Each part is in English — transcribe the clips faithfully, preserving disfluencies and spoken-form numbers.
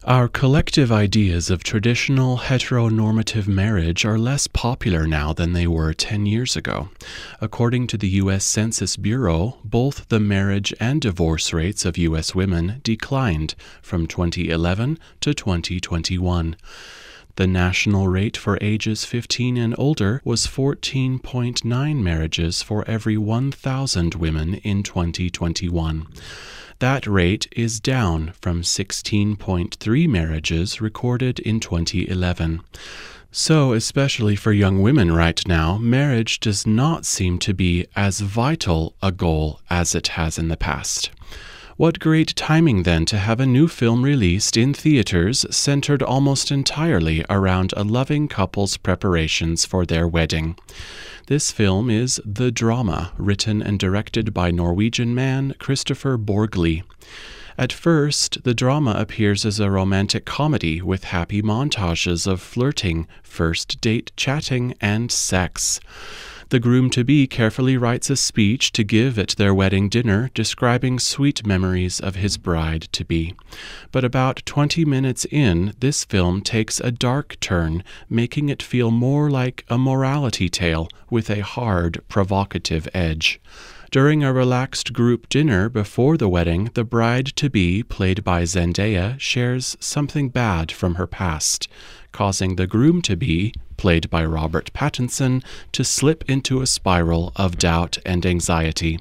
Our collective ideas of traditional heteronormative marriage are less popular now than they were ten years ago. According to the U S Census Bureau, both the marriage and divorce rates of U S women declined from twenty eleven to twenty twenty-one. The national rate for ages fifteen and older was fourteen point nine marriages for every one thousand women in twenty twenty-one. That rate is down from sixteen point three marriages recorded in twenty eleven. So, especially for young women right now, marriage does not seem to be as vital a goal as it has in the past. What great timing then to have a new film released in theaters centered almost entirely around a loving couple's preparations for their wedding. This film is The Drama, written and directed by Norwegian man Kristoffer Borgli. At first, the drama appears as a romantic comedy with happy montages of flirting, first date chatting, and sex. The groom-to-be carefully writes a speech to give at their wedding dinner describing sweet memories of his bride-to-be. But about twenty minutes in, this film takes a dark turn, making it feel more like a morality tale with a hard, provocative edge. During a relaxed group dinner before the wedding, the bride-to-be, played by Zendaya, shares something bad from her past, causing the groom-to-be, played by Robert Pattinson, to slip into a spiral of doubt and anxiety.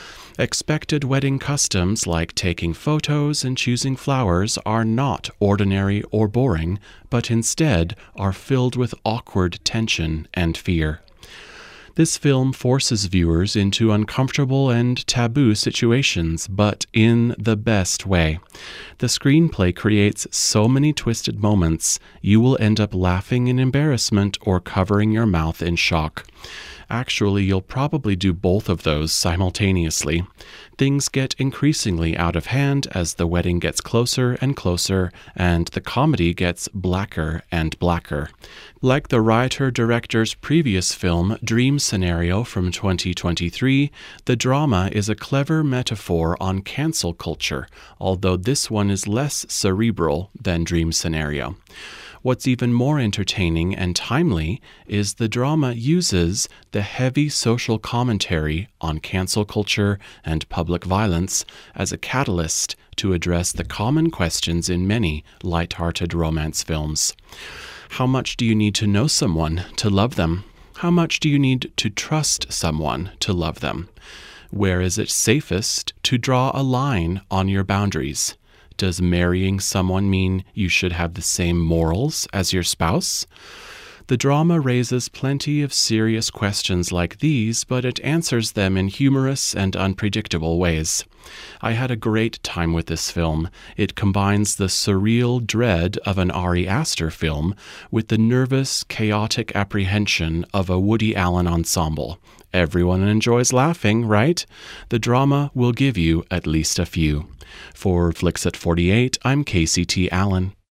Expected wedding customs like taking photos and choosing flowers are not ordinary or boring, but instead are filled with awkward tension and fear. This film forces viewers into uncomfortable and taboo situations, but in the best way. The screenplay creates so many twisted moments, you will end up laughing in embarrassment or covering your mouth in shock. Actually, you'll probably do both of those simultaneously. Things get increasingly out of hand as the wedding gets closer and closer, and the comedy gets blacker and blacker. Like the writer-director's previous film, Dream Scenario from twenty twenty-three, The Drama is a clever metaphor on cancel culture, although this one is less cerebral than Dream Scenario. What's even more entertaining and timely is The Drama uses the heavy social commentary on cancel culture and public violence as a catalyst to address the common questions in many light-hearted romance films. How much do you need to know someone to love them? How much do you need to trust someone to love them? Where is it safest to draw a line on your boundaries? Does marrying someone mean you should have the same morals as your spouse? The drama raises plenty of serious questions like these, but it answers them in humorous and unpredictable ways. I had a great time with this film. It combines the surreal dread of an Ari Aster film with the nervous, chaotic apprehension of a Woody Allen ensemble. Everyone enjoys laughing, right? The drama will give you at least a few. For Flicks at forty-eight, I'm Casey T. Allen.